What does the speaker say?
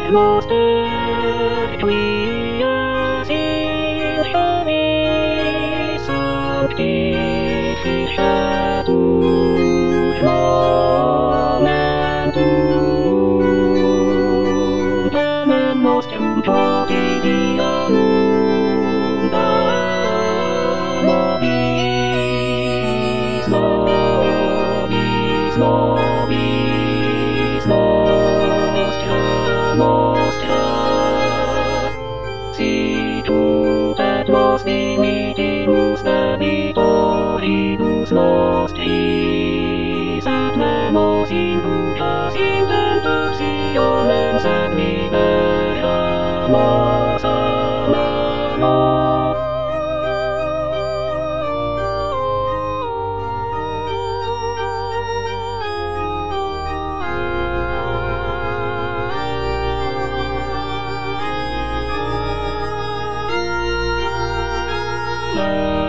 most earthly sin show me sanctificatus momentum tamen nostrum quotidianum da nobis nostra sicut et nos dimittimus debitoribus nostris et me nos inducas in tentationem sed libera-nos a malo. Love.